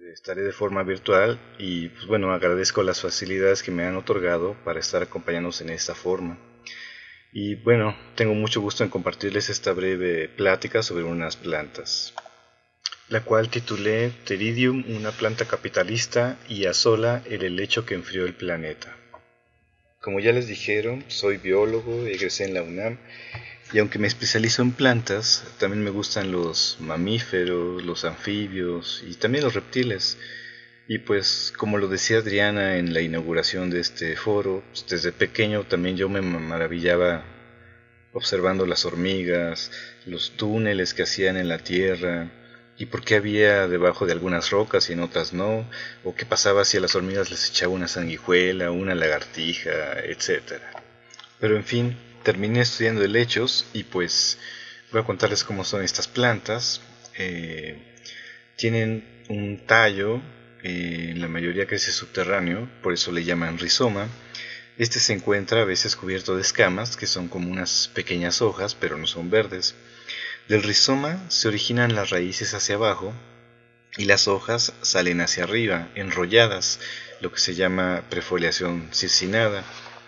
estaré de forma virtual y pues bueno, agradezco las facilidades que me han otorgado para estar acompañándonos en esta forma. Y bueno, tengo mucho gusto en compartirles esta breve plática sobre unas plantas, la cual titulé Pteridium, una planta capitalista, y Azolla, el helecho que enfrió el planeta. Como ya les dijeron, soy biólogo, egresé en la UNAM, y aunque me especializo en plantas, también me gustan los mamíferos, los anfibios y también los reptiles. Y pues, como lo decía Adriana en la inauguración de este foro, pues desde pequeño también yo me maravillaba observando las hormigas, los túneles que hacían en la tierra, y por qué había debajo de algunas rocas y en otras no, o qué pasaba si a las hormigas les echaba una sanguijuela, una lagartija, etcétera. Pero en fin, terminé estudiando helechos y pues voy a contarles cómo son estas plantas. Tienen un tallo, la mayoría crece subterráneo, por eso le llaman rizoma. Este se encuentra a veces cubierto de escamas, que son como unas pequeñas hojas, pero no son verdes. Del rizoma se originan las raíces hacia abajo y las hojas salen hacia arriba, enrolladas, lo que se llama prefoliación circinada.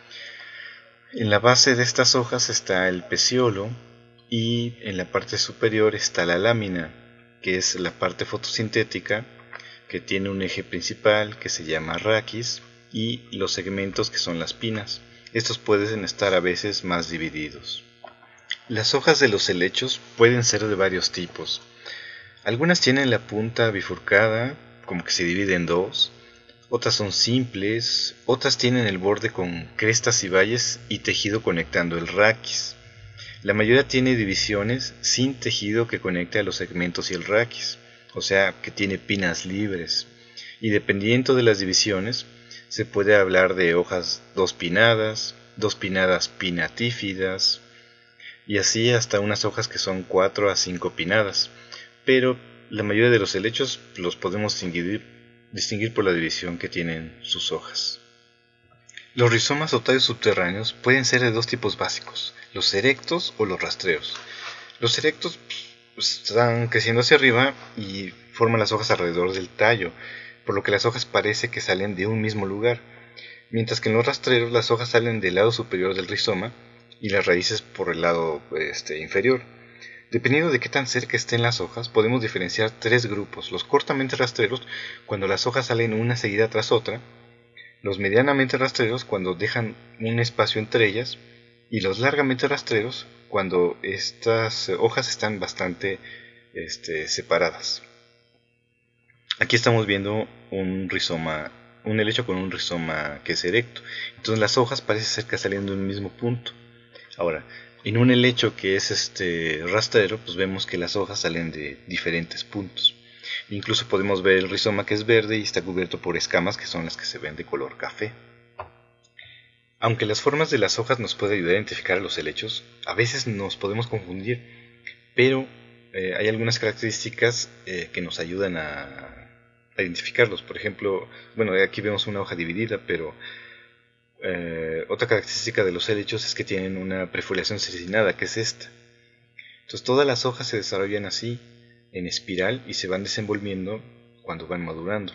En la base de estas hojas está el peciolo y en la parte superior está la lámina, que es la parte fotosintética, que tiene un eje principal que se llama raquis y los segmentos que son las pinas. Estos pueden estar a veces más divididos. Las hojas de los helechos pueden ser de varios tipos. Algunas tienen la punta bifurcada, como que se divide en dos. Otras son simples, otras tienen el borde con crestas y valles y tejido conectando el raquis. La mayoría tiene divisiones sin tejido que conecte a los segmentos y el raquis, o sea que tiene pinas libres. Y dependiendo de las divisiones, se puede hablar de hojas dos pinadas pinatífidas, y así hasta unas hojas que son 4 a 5 pinadas. Pero la mayoría de los helechos los podemos distinguir por la división que tienen sus hojas. Los rizomas o tallos subterráneos pueden ser de dos tipos básicos, los erectos o los rastreros. Los erectos están creciendo hacia arriba y forman las hojas alrededor del tallo, por lo que las hojas parece que salen de un mismo lugar, mientras que en los rastreros las hojas salen del lado superior del rizoma y las raíces por el lado inferior. Dependiendo de qué tan cerca estén las hojas, podemos diferenciar tres grupos: los cortamente rastreros, cuando las hojas salen una seguida tras otra; los medianamente rastreros, cuando dejan un espacio entre ellas; y los largamente rastreros, cuando estas hojas están bastante separadas. Aquí estamos viendo un rizoma, un helecho con un rizoma que es erecto. Entonces las hojas parece ser que salen de un mismo punto. Ahora, en un helecho que es rastrero, pues vemos que las hojas salen de diferentes puntos. Incluso podemos ver el rizoma, que es verde y está cubierto por escamas, que son las que se ven de color café. Aunque las formas de las hojas nos pueden ayudar a identificar a los helechos, a veces nos podemos confundir, pero hay algunas características que nos ayudan a identificarlos. Por ejemplo, bueno, aquí vemos una hoja dividida, pero otra característica de los helechos es que tienen una prefoliación circinada, que es esta. Entonces todas las hojas se desarrollan así, en espiral, y se van desenvolviendo cuando van madurando.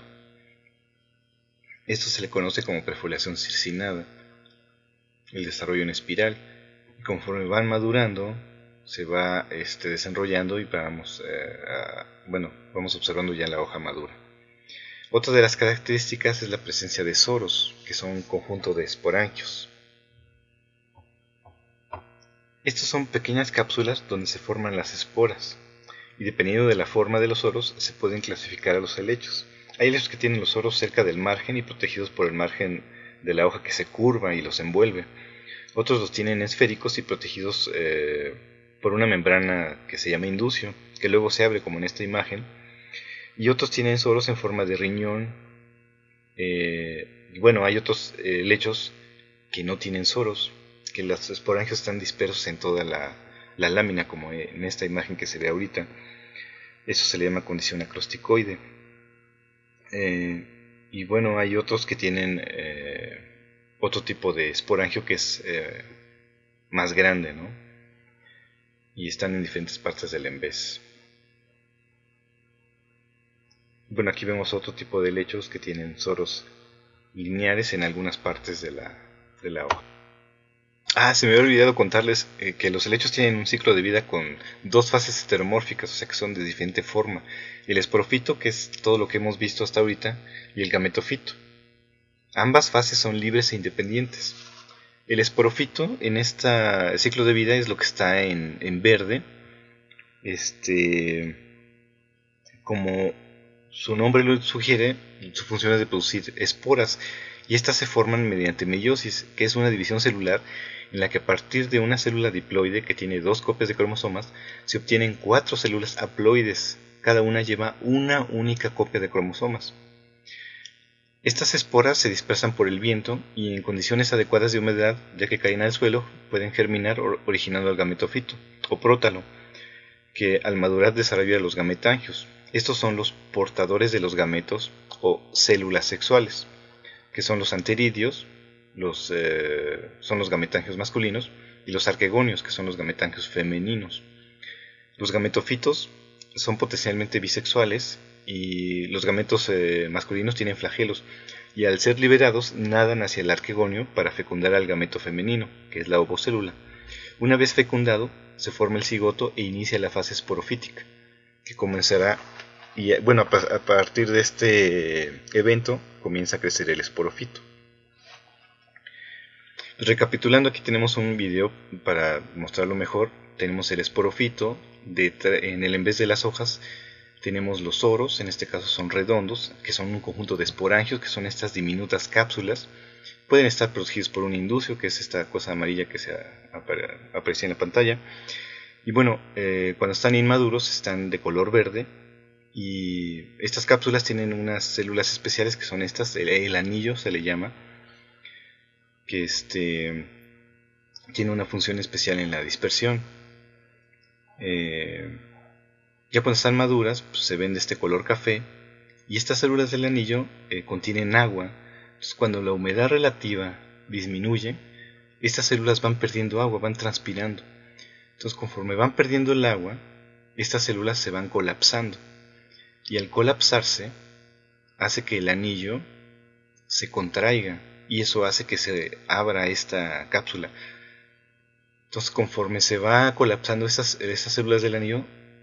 Esto se le conoce como prefoliación circinada, el desarrollo en espiral. Y conforme van madurando, se va desenrollando y vamos observando ya la hoja madura. Otra de las características es la presencia de soros, que son un conjunto de esporangios. Estos son pequeñas cápsulas donde se forman las esporas, y dependiendo de la forma de los soros se pueden clasificar a los helechos. Hay helechos que tienen los soros cerca del margen y protegidos por el margen de la hoja, que se curva y los envuelve. Otros los tienen esféricos y protegidos por una membrana que se llama inducio, que luego se abre como en esta imagen. Y otros tienen soros en forma de riñón. Hay otros helechos que no tienen soros, que los esporangios están dispersos en toda la lámina, como en esta imagen que se ve ahorita. Eso se le llama condición acrosticoide. Hay otros que tienen otro tipo de esporangio que es más grande, ¿no? Y están en diferentes partes del envés. Bueno, aquí vemos otro tipo de helechos que tienen soros lineares en algunas partes de la hoja. Se me había olvidado contarles que los helechos tienen un ciclo de vida con dos fases heteromórficas, o sea que son de diferente forma. El esporofito, que es todo lo que hemos visto hasta ahorita, y el gametofito. Ambas fases son libres e independientes. El esporofito en este ciclo de vida es lo que está en verde. Como su nombre lo sugiere, su función es de producir esporas, y estas se forman mediante meiosis, que es una división celular en la que a partir de una célula diploide que tiene dos copias de cromosomas, se obtienen 4 células haploides, cada una lleva una única copia de cromosomas. Estas esporas se dispersan por el viento y en condiciones adecuadas de humedad, ya que caen al suelo, pueden germinar originando el gametofito o prótalo, que al madurar desarrolla los gametangios. Estos son los portadores de los gametos o células sexuales, que son los anteridios, son los gametangios masculinos, y los arquegonios, que son los gametangios femeninos. Los gametofitos son potencialmente bisexuales y los gametos masculinos tienen flagelos, y al ser liberados nadan hacia el arquegonio para fecundar al gameto femenino, que es la ovocélula. Una vez fecundado, se forma el cigoto e inicia la fase esporofítica, que comenzará, y bueno, a partir de este evento comienza a crecer el esporofito. Recapitulando, aquí tenemos un video para mostrarlo mejor. Tenemos el esporofito, en vez de las hojas tenemos los soros, en este caso son redondos, que son un conjunto de esporangios, que son estas diminutas cápsulas. Pueden estar protegidos por un inducio, que es esta cosa amarilla que aparece en la pantalla. Y bueno, cuando están inmaduros están de color verde, y estas cápsulas tienen unas células especiales que son estas, el anillo se le llama, que tiene una función especial en la dispersión. Ya cuando están maduras, pues, se ven de este color café, y estas células del anillo contienen agua. Entonces, cuando la humedad relativa disminuye, estas células van perdiendo agua, van transpirando. Entonces, conforme van perdiendo el agua, estas células se van colapsando, y al colapsarse hace que el anillo se contraiga, y eso hace que se abra esta cápsula. Entonces, conforme se va colapsando estas células del anillo,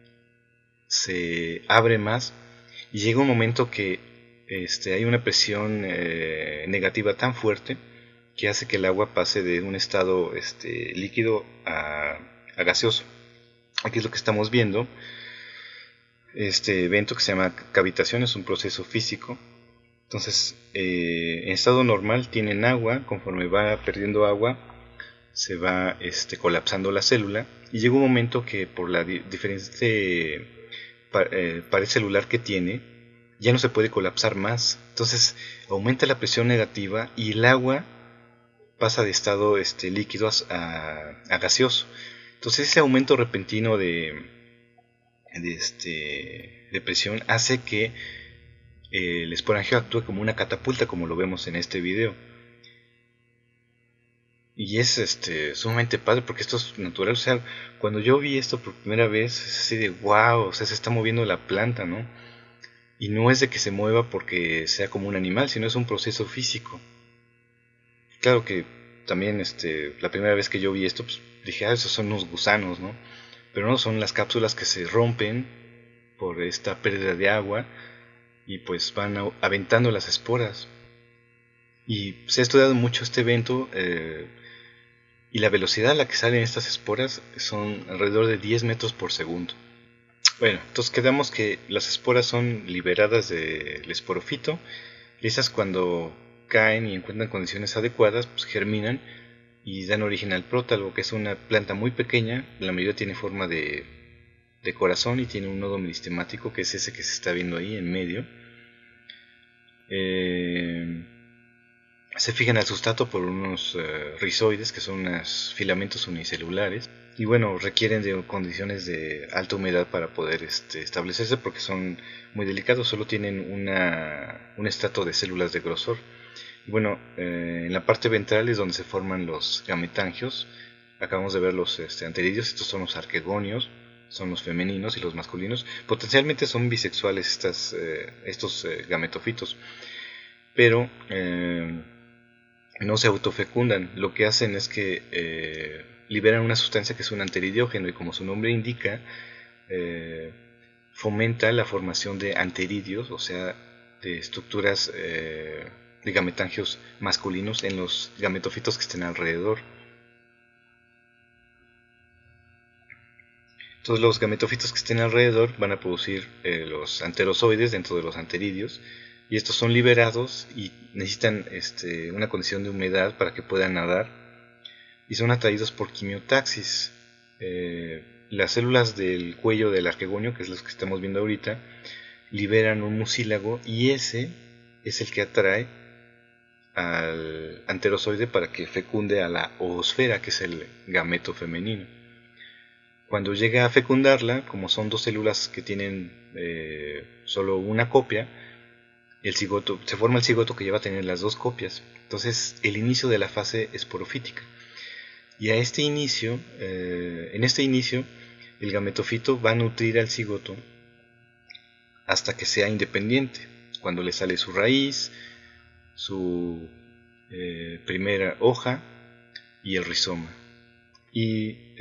se abre más, y llega un momento que hay una presión negativa tan fuerte que hace que el agua pase de un estado líquido a gaseoso. Aquí es lo que estamos viendo. Este evento que se llama cavitación es un proceso físico. Entonces, en estado normal tienen agua. Conforme va perdiendo agua, se va colapsando la célula, y llega un momento que por la diferente pared celular que tiene, ya no se puede colapsar más. Entonces aumenta la presión negativa y el agua pasa de estado líquido a gaseoso. Entonces ese aumento repentino de presión hace que el esporangio actúe como una catapulta, como lo vemos en este video. Y es sumamente padre porque esto es natural. O sea, cuando yo vi esto por primera vez, es así de wow, o sea, se está moviendo la planta, ¿no? Y no es de que se mueva porque sea como un animal, sino es un proceso físico. Claro que también la primera vez que yo vi esto, pues dije, esos son unos gusanos, ¿no? Pero no, son las cápsulas que se rompen por esta pérdida de agua y pues van aventando las esporas. Y se ha estudiado mucho este evento, y la velocidad a la que salen estas esporas son alrededor de 10 metros por segundo. Bueno, entonces quedamos que las esporas son liberadas del esporofito, y esas cuando caen y encuentran condiciones adecuadas, pues germinan y dan origen al prótalo, que es una planta muy pequeña. La mayoría tiene forma de corazón y tiene un nodo meristemático, que es ese que se está viendo ahí en medio. Se fijan al sustrato por unos rizoides, que son unos filamentos unicelulares, y bueno, requieren de condiciones de alta humedad para poder establecerse, porque son muy delicados, solo tienen un estrato de células de grosor. Y bueno, en la parte ventral es donde se forman los gametangios. Acabamos de ver los anteridios, estos son los arquegonios, son los femeninos y los masculinos. Potencialmente son bisexuales estos gametofitos, pero no se autofecundan. Lo que hacen es que liberan una sustancia que es un anteridiógeno, y como su nombre indica, fomenta la formación de anteridios, o sea, de estructuras de gametangios masculinos en los gametofitos que estén alrededor. Entonces los gametofitos que estén alrededor van a producir los anterozoides dentro de los anteridios, y estos son liberados y necesitan una condición de humedad para que puedan nadar, y son atraídos por quimiotaxis. Las células del cuello del arquegonio, que es los que estamos viendo ahorita, liberan un mucílago, y ese es el que atrae al anterozoide para que fecunde a la oosfera, que es el gameto femenino. Cuando llega a fecundarla, como son dos células que tienen solo una copia, se forma el cigoto, que lleva a tener las dos copias. Entonces, el inicio de la fase esporofítica. Y en este inicio, el gametofito va a nutrir al cigoto hasta que sea independiente, cuando le sale su raíz, su primera hoja y el rizoma. Y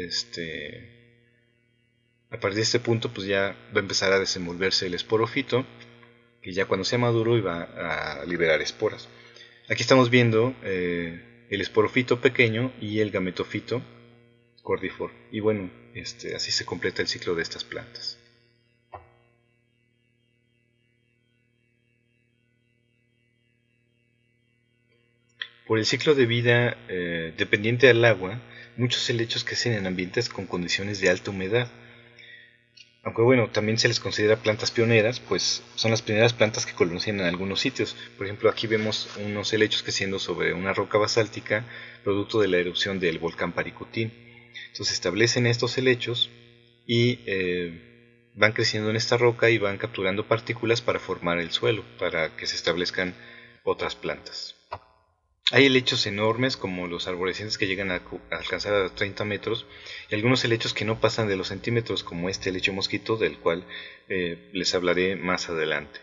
a partir de este punto, pues ya va a empezar a desenvolverse el esporofito, que ya cuando sea maduro va a liberar esporas. Aquí estamos viendo el esporofito pequeño y el gametofito cordifor. Y bueno, así se completa el ciclo de estas plantas. Por el ciclo de vida dependiente al agua, muchos helechos crecen en ambientes con condiciones de alta humedad. Aunque bueno, también se les considera plantas pioneras, pues son las primeras plantas que colonizan en algunos sitios. Por ejemplo, aquí vemos unos helechos creciendo sobre una roca basáltica, producto de la erupción del volcán Paricutín. Entonces se establecen estos helechos y van creciendo en esta roca y van capturando partículas para formar el suelo, para que se establezcan otras plantas. Hay helechos enormes, como los arborescentes, que llegan a alcanzar a 30 metros, y algunos helechos que no pasan de los centímetros, como este helecho mosquito, del cual les hablaré más adelante.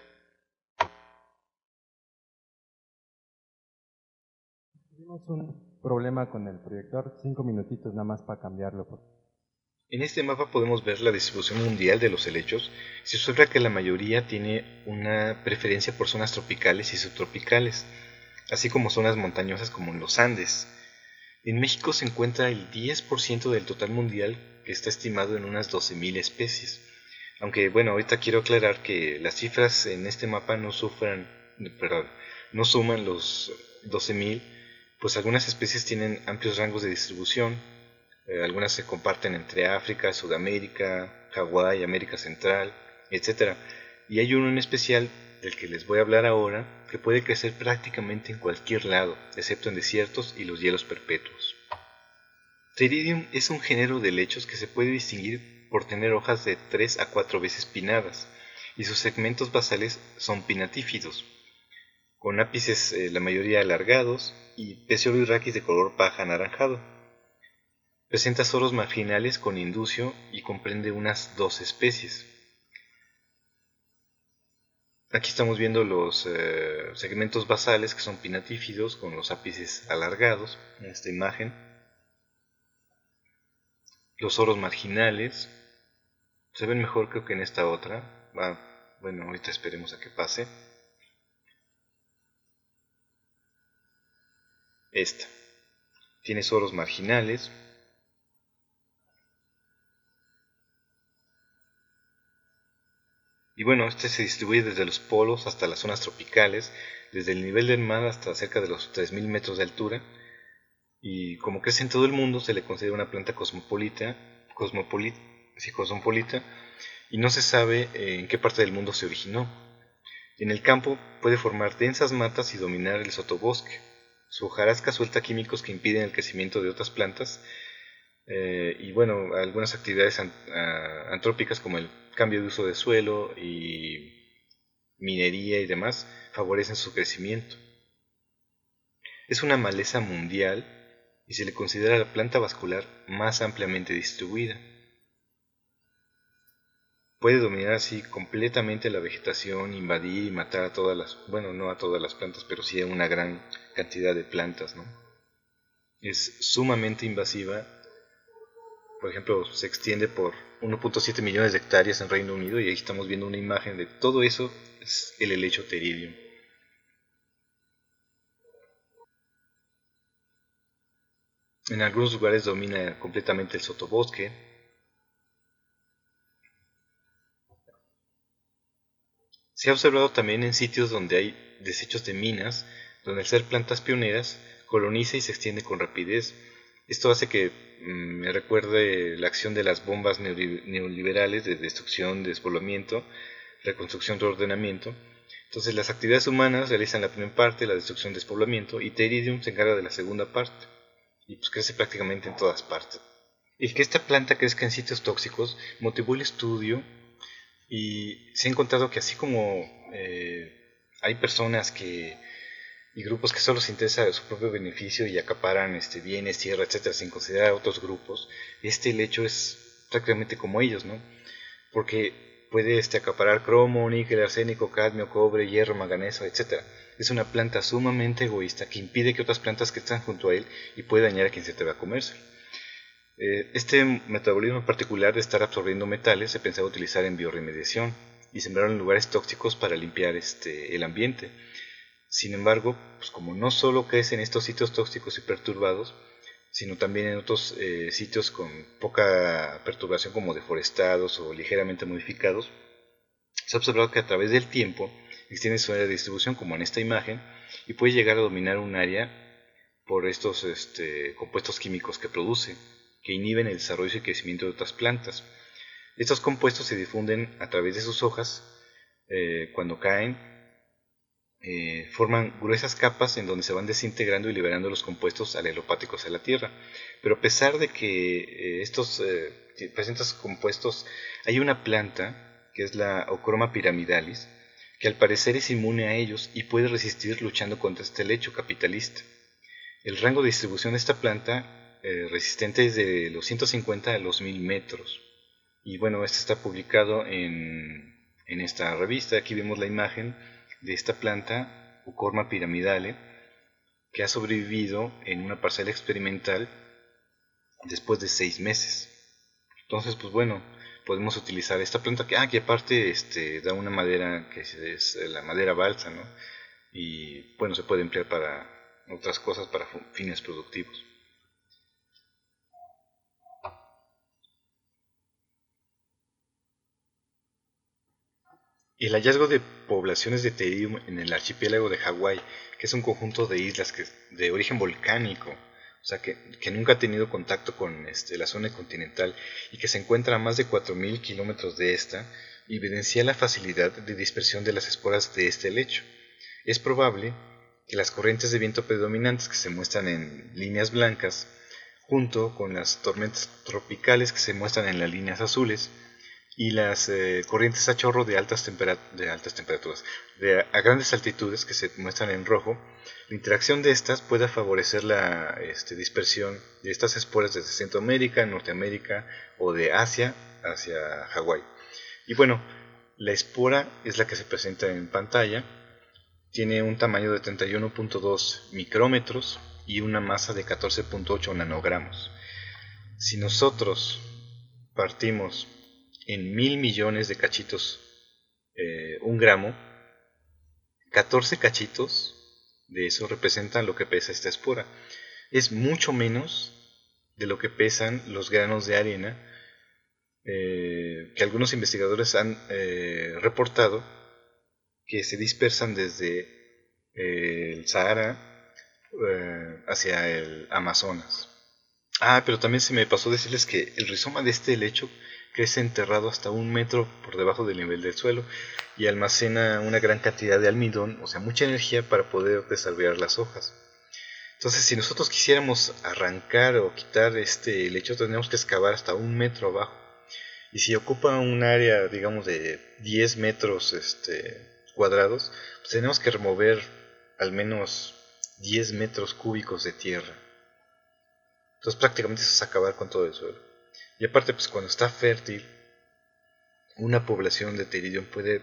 Tuvimos un problema con el proyector, 5 minutitos nada más para cambiarlo. En este mapa podemos ver la distribución mundial de los helechos. Se observa que la mayoría tiene una preferencia por zonas tropicales y subtropicales, así como zonas montañosas como en los Andes. En México se encuentra el 10% del total mundial, que está estimado en unas 12.000 especies. Aunque bueno, ahorita quiero aclarar que las cifras en este mapa no suman los 12.000, pues algunas especies tienen amplios rangos de distribución. Algunas se comparten entre África, Sudamérica, Hawái, América Central, etc. Y hay uno en especial del que les voy a hablar ahora, que puede crecer prácticamente en cualquier lado, excepto en desiertos y los hielos perpetuos. Pteridium es un género de helechos que se puede distinguir por tener hojas de 3 a 4 veces pinnadas, y sus segmentos basales son pinnatífidos, con ápices la mayoría alargados y peciolo y raquis de color paja anaranjado. Presenta soros marginales con inducio y comprende unas 2 especies. Aquí estamos viendo los segmentos basales, que son pinnatífidos con los ápices alargados en esta imagen. Los soros marginales se ven mejor, creo, que en esta otra. Bueno, ahorita esperemos a que pase. Esta tiene soros marginales. Y bueno, este se distribuye desde los polos hasta las zonas tropicales, desde el nivel del mar hasta cerca de los 3.000 metros de altura. Y como crece en todo el mundo, se le considera una planta cosmopolita, y no se sabe en qué parte del mundo se originó. En el campo puede formar densas matas y dominar el sotobosque. Su hojarasca suelta químicos que impiden el crecimiento de otras plantas, y bueno, algunas actividades antrópicas, como el cambio de uso de suelo y minería y demás, favorecen su crecimiento. Es una maleza mundial y se le considera la planta vascular más ampliamente distribuida. puede dominar así completamente la vegetación, invadir y matar a todas las, bueno, no a todas las plantas, pero sí a una gran cantidad de plantas, ¿no? Es sumamente invasiva. Por ejemplo, se extiende por 1.7 millones de hectáreas en Reino Unido y ahí estamos viendo una imagen de todo eso, es el helecho Pteridium. En algunos lugares domina completamente el sotobosque. Se ha observado también en sitios donde hay desechos de minas, donde al ser plantas pioneras coloniza y se extiende con rapidez. Esto hace que me recuerde la acción de las bombas neoliberales de destrucción, despoblamiento, reconstrucción, reordenamiento. Entonces las actividades humanas realizan la primera parte, la destrucción, despoblamiento, y Pteridium se encarga de la segunda parte, y pues crece prácticamente en todas partes. Y que esta planta crezca en sitios tóxicos motivó el estudio. Y se ha encontrado que así como hay personas y grupos que solo se interesa su propio beneficio y acaparan bienes, tierra, etcétera, sin considerar a otros grupos, este lecho es prácticamente como ellos, ¿no? Porque puede acaparar cromo, níquel, arsénico, cadmio, cobre, hierro, manganeso, etcétera. Es una planta sumamente egoísta que impide que otras plantas que están junto a él y puede dañar a quien se atreva a comerse. Este metabolismo particular de estar absorbiendo metales se pensaba utilizar en bioremediación y sembraron en lugares tóxicos para limpiar el ambiente. Sin embargo, pues como no solo crece en estos sitios tóxicos y perturbados, sino también en otros sitios con poca perturbación como deforestados o ligeramente modificados, se ha observado que a través del tiempo extiende su área de distribución como en esta imagen y puede llegar a dominar un área por estos compuestos químicos que produce, que inhiben el desarrollo y crecimiento de otras plantas. Estos compuestos se difunden a través de sus hojas, cuando caen, forman gruesas capas en donde se van desintegrando y liberando los compuestos alelopáticos a la tierra. Pero a pesar de que estos presentes compuestos, hay una planta, que es la Ochroma pyramidalis, que al parecer es inmune a ellos y puede resistir luchando contra este lecho capitalista. El rango de distribución de esta planta resistente es de los 150 a los 1000 metros. Y bueno, este está publicado en esta revista. Aquí vemos la imagen de esta planta, Eucorma pyramidale, que ha sobrevivido en una parcela experimental después de 6 meses. Entonces, pues bueno, podemos utilizar esta planta que aparte da una madera que es la madera balsa, ¿no? Y bueno, se puede emplear para otras cosas, para fines productivos. El hallazgo de poblaciones de Theridium en el archipiélago de Hawái, que es un conjunto de islas de origen volcánico, o sea que nunca ha tenido contacto con la zona continental y que se encuentra a más de 4000 kilómetros de esta, evidencia la facilidad de dispersión de las esporas de este lecho. Es probable que las corrientes de viento predominantes que se muestran en líneas blancas, junto con las tormentas tropicales que se muestran en las líneas azules, y las corrientes a chorro de altas temperaturas, a grandes altitudes que se muestran en rojo, la interacción de estas puede favorecer la dispersión de estas esporas desde Centroamérica, Norteamérica o de Asia hacia Hawái. Y bueno, la espora es la que se presenta en pantalla. Tiene un tamaño de 31.2 micrómetros y una masa de 14.8 nanogramos. Si nosotros partimos en 1000 millones de cachitos, un gramo, 14 cachitos de eso representan lo que pesa esta espora. Es mucho menos de lo que pesan los granos de arena que algunos investigadores han reportado que se dispersan desde el Sahara hacia el Amazonas. Pero también se me pasó decirles que el rizoma de este helecho crece enterrado hasta 1 metro por debajo del nivel del suelo y almacena una gran cantidad de almidón, o sea, mucha energía para poder desarrollar las hojas. Entonces, si nosotros quisiéramos arrancar o quitar este helecho, tendríamos que excavar hasta 1 metro abajo. Y si ocupa un área, digamos, de 10 metros cuadrados, pues tenemos que remover al menos 10 metros cúbicos de tierra. Entonces prácticamente eso es acabar con todo el suelo. Y aparte, pues cuando está fértil, una población de Pteridium puede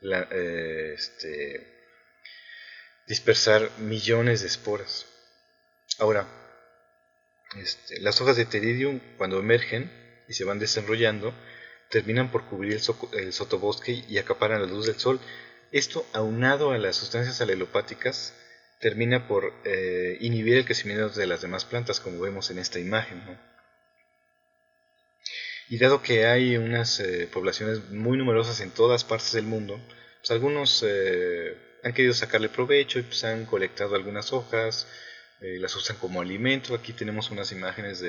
dispersar millones de esporas. Ahora, las hojas de Pteridium, cuando emergen y se van desarrollando, terminan por cubrir el sotobosque y acaparan la luz del sol. Esto, aunado a las sustancias alelopáticas, termina por inhibir el crecimiento de las demás plantas, como vemos en esta imagen, ¿no? Y dado que hay unas poblaciones muy numerosas en todas partes del mundo, pues algunos han querido sacarle provecho y pues han colectado algunas hojas, las usan como alimento. Aquí tenemos unas imágenes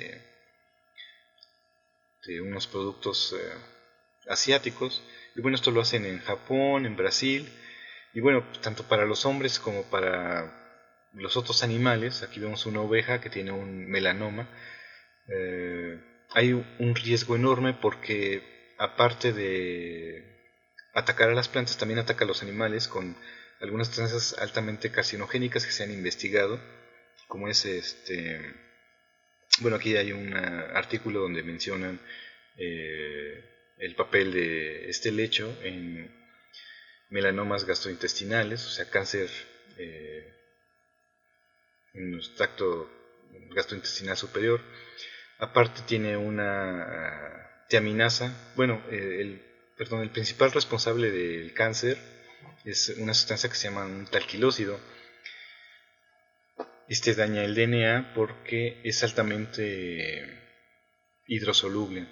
de unos productos asiáticos. Y bueno, esto lo hacen en Japón, en Brasil. Y bueno, tanto para los hombres como para los otros animales. Aquí vemos una oveja que tiene un melanoma. Hay un riesgo enorme porque, aparte de atacar a las plantas, también ataca a los animales con algunas sustancias altamente carcinogénicas que se han investigado, como es bueno, aquí hay un artículo donde mencionan el papel de este lecho en melanomas gastrointestinales, o sea, cáncer en el tracto gastrointestinal superior. Aparte tiene una tiaminasa. Bueno, el principal responsable del cáncer es una sustancia que se llama un talquilócido. Este daña el DNA porque es altamente hidrosoluble.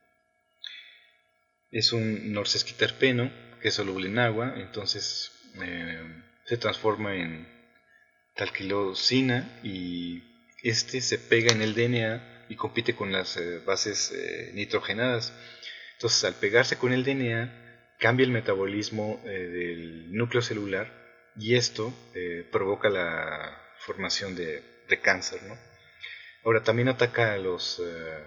Es un norsesquiterpeno que es soluble en agua, entonces se transforma en talquilosina y se pega en el DNA y compite con las bases nitrogenadas. Entonces, al pegarse con el DNA, cambia el metabolismo del núcleo celular y esto provoca la formación de cáncer, ¿no? Ahora, también ataca a los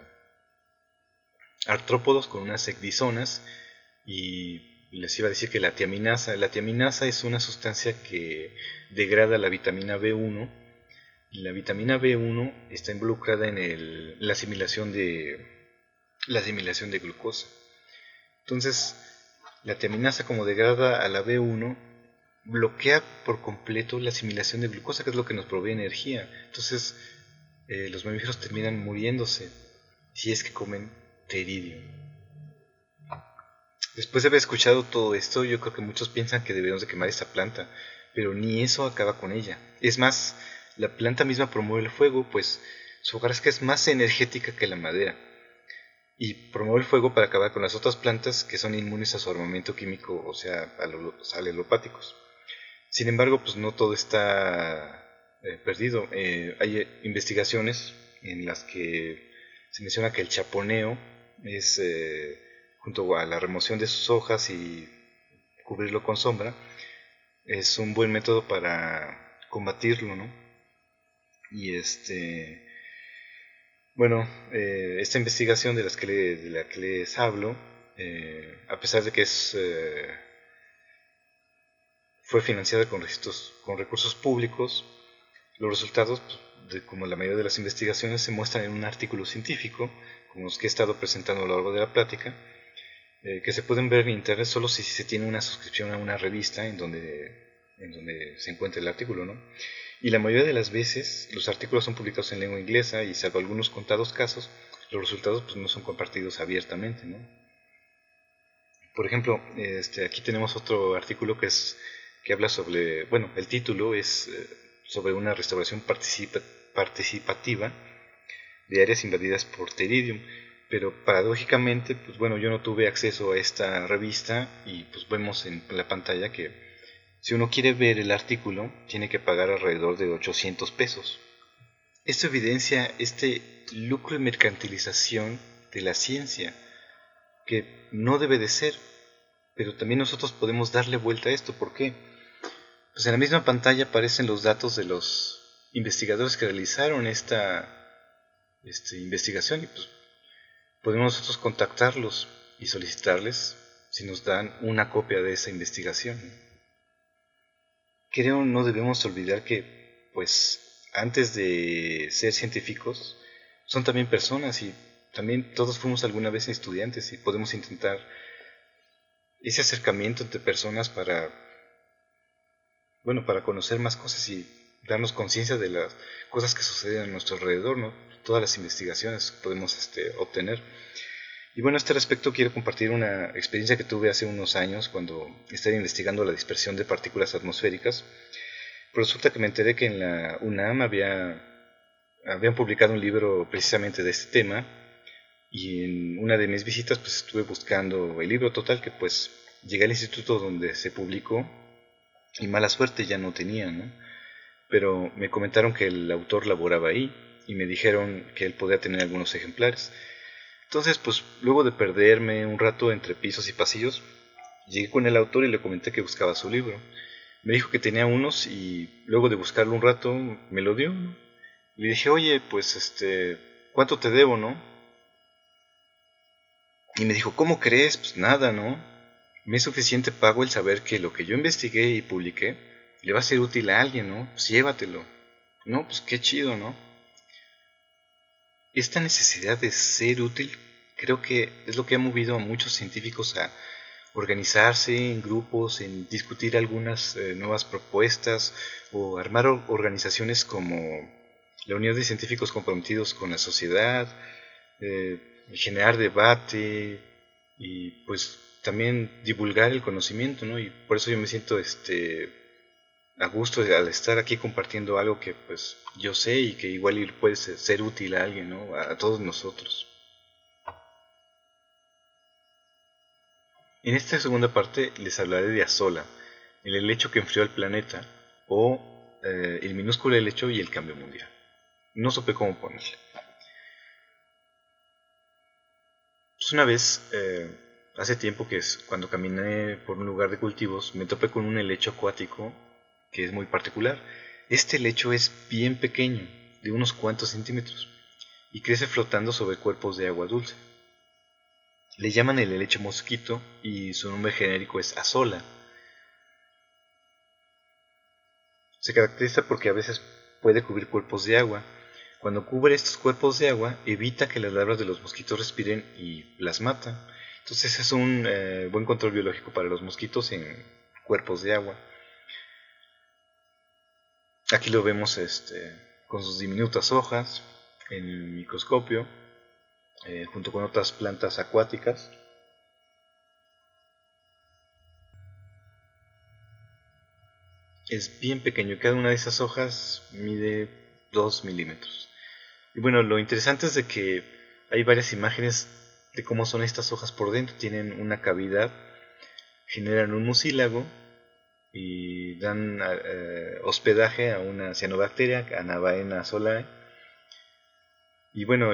artrópodos con unas ecdisonas. Y les iba a decir que la tiaminasa es una sustancia que degrada la vitamina B1. Y la vitamina B1 está involucrada en la asimilación de glucosa. Entonces, la tiaminasa, como degrada a la B1, bloquea por completo la asimilación de glucosa, que es lo que nos provee energía. Entonces, los mamíferos terminan muriéndose si es que comen pteridium. Después de haber escuchado todo esto, yo creo que muchos piensan que debemos de quemar esta planta, pero ni eso acaba con ella. Es más, la planta misma promueve el fuego, pues su hojarasca es más energética que la madera. Y promueve el fuego para acabar con las otras plantas que son inmunes a su armamento químico, o sea, a los alelopáticos. Sin embargo, pues no todo está perdido. Hay investigaciones en las que se menciona que el chaponeo es, junto a la remoción de sus hojas y cubrirlo con sombra, es un buen método para combatirlo, ¿no? Y bueno, esta investigación de la que les hablo, a pesar de que fue financiada con recursos públicos, los resultados, como la mayoría de las investigaciones, se muestran en un artículo científico, como los que he estado presentando a lo largo de la plática, que se pueden ver en internet solo si se tiene una suscripción a una revista en donde se encuentra el artículo, ¿no? Y la mayoría de las veces los artículos son publicados en lengua inglesa y, salvo algunos contados casos, los resultados pues no son compartidos abiertamente, ¿no? Por ejemplo, aquí tenemos otro artículo que habla sobre, bueno, el título es sobre una restauración participativa de áreas invadidas por pteridium, pero paradójicamente, pues bueno, yo no tuve acceso a esta revista y pues vemos en la pantalla que si uno quiere ver el artículo tiene que pagar alrededor de 800 pesos. Esto evidencia este lucro y mercantilización de la ciencia, que no debe de ser, pero también nosotros podemos darle vuelta a esto. ¿Por qué? Pues en la misma pantalla aparecen los datos de los investigadores que realizaron esta investigación y pues podemos nosotros contactarlos y solicitarles si nos dan una copia de esa investigación. Creo no debemos olvidar que, pues, antes de ser científicos, son también personas y también todos fuimos alguna vez estudiantes y podemos intentar ese acercamiento entre personas para, bueno, para conocer más cosas y darnos conciencia de las cosas que suceden a nuestro alrededor, ¿no? Todas las investigaciones que podemos obtener. Y bueno, a este respecto quiero compartir una experiencia que tuve hace unos años cuando estaba investigando la dispersión de partículas atmosféricas. Pero resulta que me enteré que en la UNAM habían publicado un libro precisamente de este tema, y en una de mis visitas pues estuve buscando el libro. Total que pues llegué al instituto donde se publicó y mala suerte ya no tenía, ¿no? Pero me comentaron que el autor laboraba ahí y me dijeron que él podía tener algunos ejemplares. Entonces pues luego de perderme un rato entre pisos y pasillos, llegué con el autor y le comenté que buscaba su libro. Me dijo que tenía unos y luego de buscarlo un rato me lo dio, ¿no? Le dije, oye, pues ¿cuánto te debo, no? Y me dijo, ¿cómo crees? Pues nada, ¿no? Me es suficiente pago el saber que lo que yo investigué y publiqué le va a ser útil a alguien, ¿no? Pues llévatelo. No, pues qué chido, ¿no? Esta necesidad de ser útil creo que es lo que ha movido a muchos científicos a organizarse en grupos, en discutir algunas nuevas propuestas o armar organizaciones como la Unión de Científicos Comprometidos con la Sociedad, generar debate y pues también divulgar el conocimiento, ¿no? Y por eso yo me siento a gusto al estar aquí compartiendo algo que pues yo sé y que igual puede ser útil a alguien, ¿no? A todos nosotros. En esta segunda parte les hablaré de Azola, el helecho que enfrió al planeta, o el minúsculo helecho y el cambio mundial. No supe cómo ponerle. Pues una vez, hace tiempo, que es cuando caminé por un lugar de cultivos, me topé con un helecho acuático que es muy particular. Este helecho es bien pequeño, de unos cuantos centímetros, y crece flotando sobre cuerpos de agua dulce. Le llaman el helecho mosquito y su nombre genérico es Azola. Se caracteriza porque a veces puede cubrir cuerpos de agua. Cuando cubre estos cuerpos de agua, evita que las larvas de los mosquitos respiren y las mata. Entonces es un buen control biológico para los mosquitos en cuerpos de agua. Aquí lo vemos con sus diminutas hojas en el microscopio, junto con otras plantas acuáticas. Es bien pequeño y cada una de esas hojas mide 2 milímetros. Y bueno, lo interesante es de que hay varias imágenes de cómo son estas hojas por dentro. Tienen una cavidad, generan un mucílago y dan hospedaje a una cianobacteria, Anabaena solae. Y bueno,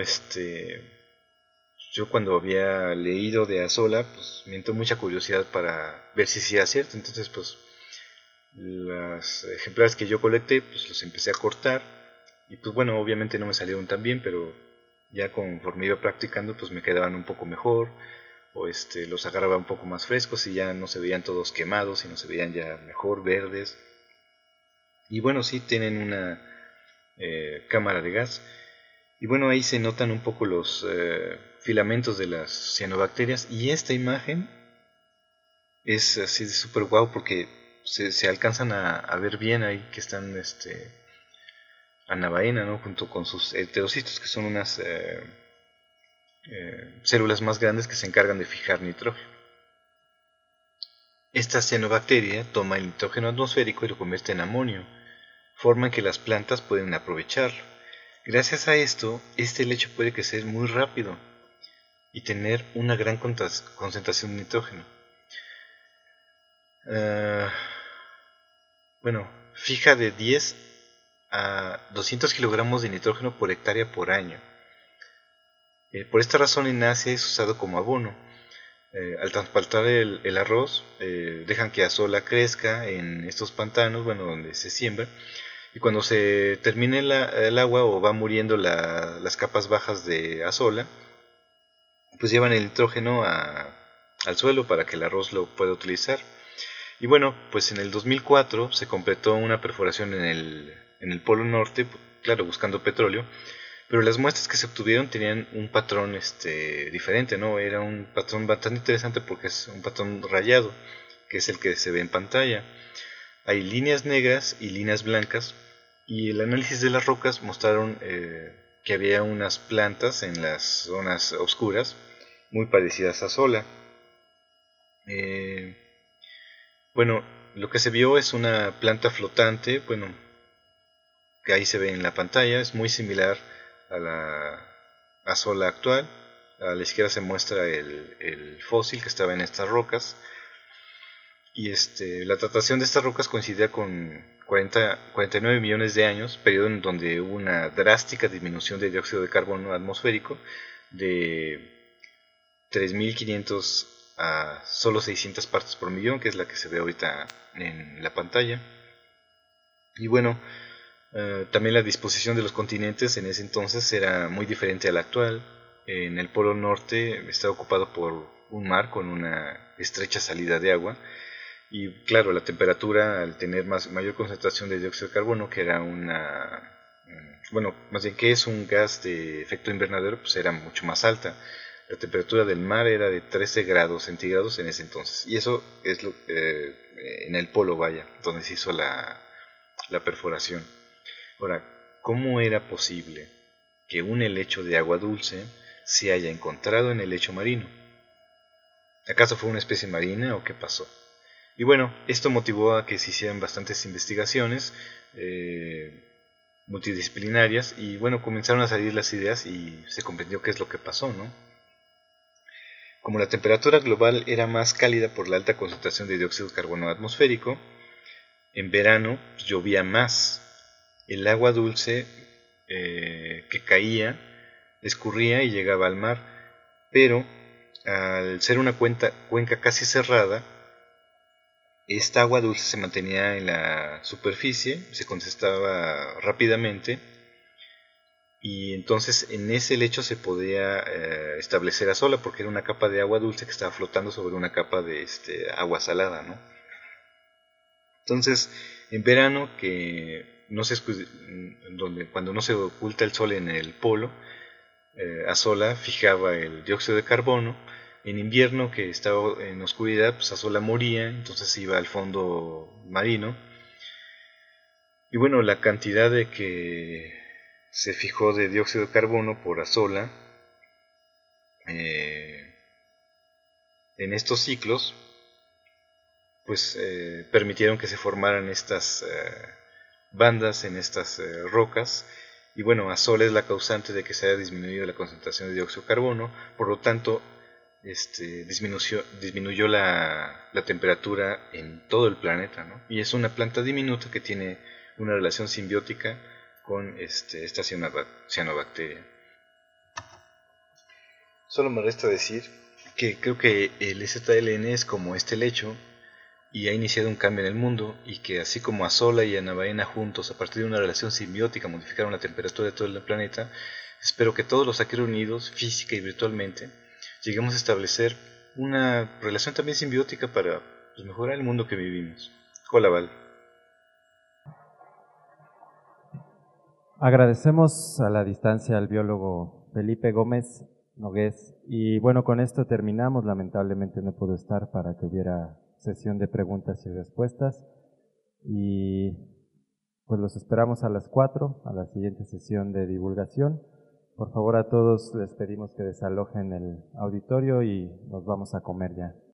yo cuando había leído de Azola, pues me entró mucha curiosidad para ver si era cierto. Entonces, pues los ejemplares que yo colecté, pues los empecé a cortar. Y pues bueno, obviamente no me salieron tan bien, pero ya conforme iba practicando, pues me quedaban un poco mejor. O los agarraba un poco más frescos y ya no se veían todos quemados, sino se veían ya mejor verdes. Y bueno, sí tienen una cámara de gas. Y bueno, ahí se notan un poco los filamentos de las cianobacterias. Y esta imagen es así de super guau porque se alcanzan a ver bien ahí que están anabaena, ¿no? Junto con sus heterocitos, que son unas células más grandes que se encargan de fijar nitrógeno. Esta cianobacteria toma el nitrógeno atmosférico y lo convierte en amonio, forma en que las plantas pueden aprovecharlo. Gracias a esto, este helecho puede crecer muy rápido y tener una gran concentración de nitrógeno. Bueno, fija de 10 a 200 kilogramos de nitrógeno por hectárea por año. Por esta razón en Asia es usado como abono. Al transplantar el arroz, dejan que Azola crezca en estos pantanos, bueno, donde se siembra, y cuando se termine el agua o va muriendo las capas bajas de Azola, pues llevan el nitrógeno al suelo para que el arroz lo pueda utilizar. Y bueno, pues en el 2004 se completó una perforación en el Polo Norte, claro, buscando petróleo, pero las muestras que se obtuvieron tenían un patrón diferente, ¿no? Era un patrón bastante interesante porque es un patrón rayado, que es el que se ve en pantalla. Hay líneas negras y líneas blancas, y el análisis de las rocas mostraron que había unas plantas en las zonas oscuras muy parecidas a Sola. Eh, bueno, lo que se vio es una planta flotante, bueno, que ahí se ve en la pantalla, es muy similar a la a Sola actual. A la izquierda se muestra el fósil que estaba en estas rocas, y la datación de estas rocas coincidía con 49 millones de años, periodo en donde hubo una drástica disminución de dióxido de carbono atmosférico de 3.500 a solo 600 partes por millón, que es la que se ve ahorita en la pantalla. Y bueno, también la disposición de los continentes en ese entonces era muy diferente a la actual. En el polo norte está ocupado por un mar con una estrecha salida de agua, y claro, la temperatura, al tener mayor concentración de dióxido de carbono, que era bueno, más bien que es un gas de efecto invernadero, pues era mucho más alta. La temperatura del mar era de 13 grados centígrados en ese entonces, y eso es en el polo, vaya, donde se hizo la perforación. Ahora, ¿cómo era posible que un helecho de agua dulce se haya encontrado en el lecho marino? ¿Acaso fue una especie marina o qué pasó? Y bueno, esto motivó a que se hicieran bastantes investigaciones multidisciplinarias, y bueno, comenzaron a salir las ideas y se comprendió qué es lo que pasó, ¿no? Como la temperatura global era más cálida por la alta concentración de dióxido de carbono atmosférico, en verano pues, llovía más. El agua dulce que caía escurría y llegaba al mar, pero al ser una cuenca casi cerrada, esta agua dulce se mantenía en la superficie, se condensaba rápidamente, y entonces en ese lecho se podía establecer a sola, porque era una capa de agua dulce que estaba flotando sobre una capa de agua salada, ¿no? Entonces, en verano, que no se cuando no se oculta el sol en el polo, Azola fijaba el dióxido de carbono. En invierno, que estaba en oscuridad, pues Azola moría, entonces iba al fondo marino. Y bueno, la cantidad de que se fijó de dióxido de carbono por Azola en estos ciclos, pues permitieron que se formaran estas bandas en estas rocas. Y bueno, Azola es la causante de que se haya disminuido la concentración de dióxido de carbono, por lo tanto disminuyó la temperatura en todo el planeta, ¿no? Y es una planta diminuta que tiene una relación simbiótica con esta cianobacteria. Solo me resta decir que creo que el ZLN es como este lecho y ha iniciado un cambio en el mundo, y que así como Azola y Anabaena juntos, a partir de una relación simbiótica, modificaron la temperatura de todo el planeta, espero que todos los aquí reunidos, física y virtualmente, lleguemos a establecer una relación también simbiótica para mejorar el mundo que vivimos. Hola, Val. Agradecemos a la distancia al biólogo Felipe Gómez Nogués. Y bueno, con esto terminamos. Lamentablemente no pudo estar para que hubiera sesión de preguntas y respuestas. Y pues los esperamos a las 4, a la siguiente sesión de divulgación. Por favor, a todos les pedimos que desalojen el auditorio y nos vamos a comer ya.